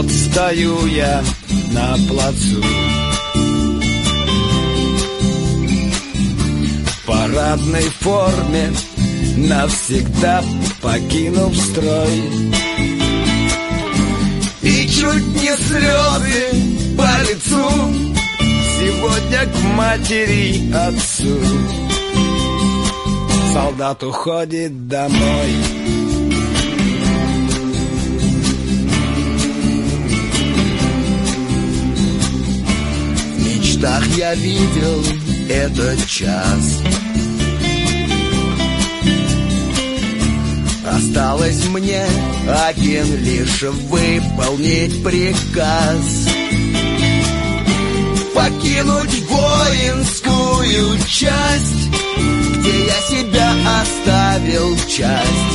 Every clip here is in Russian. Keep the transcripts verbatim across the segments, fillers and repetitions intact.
Вот стою я на плацу, в парадной форме, навсегда покинув строй. И чуть не слезы по лицу сегодня к матери, отцу. Солдат уходит домой. В мечтах я видел этот час. Осталось мне один лишь выполнить приказ. Покинуть воинскую часть, где я себя оставил часть.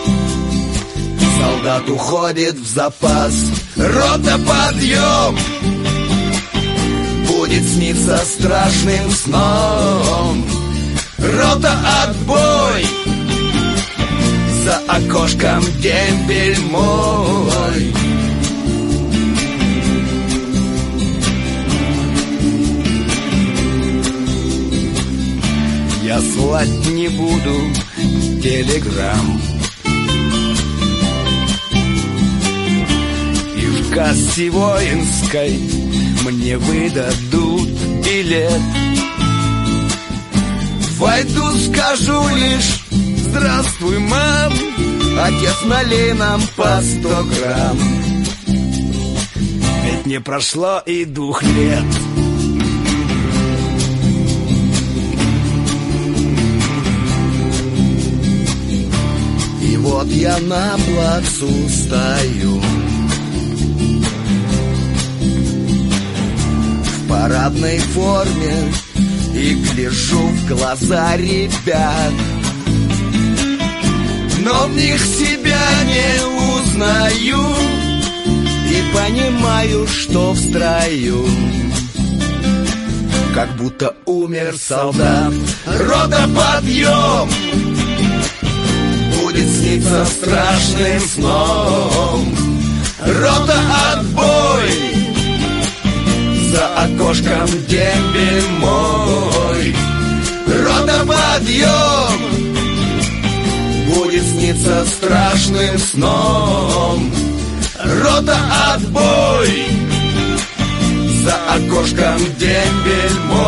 Солдат уходит в запас. Рота, подъем! Будет сниться страшным сном. Рота, отбой! За окошком дембель мой. Я слать не буду телеграмм, и в кассе воинской мне выдадут билет. Войду, скажу лишь: здравствуй, мам, отец, налей нам по сто грамм. Ведь не прошло и двух лет. И вот я на плацу стою, в парадной форме, и гляжу в глаза ребят. Но в них себя не узнаю и понимаю, что в строю как будто умер солдат. Рота, подъем! Будет сниться страшным сном. Рота, отбой! За окошком дембель мой. Рота, подъем! Будет сниться страшным сном. Рота, отбой! За окошком дембель мой.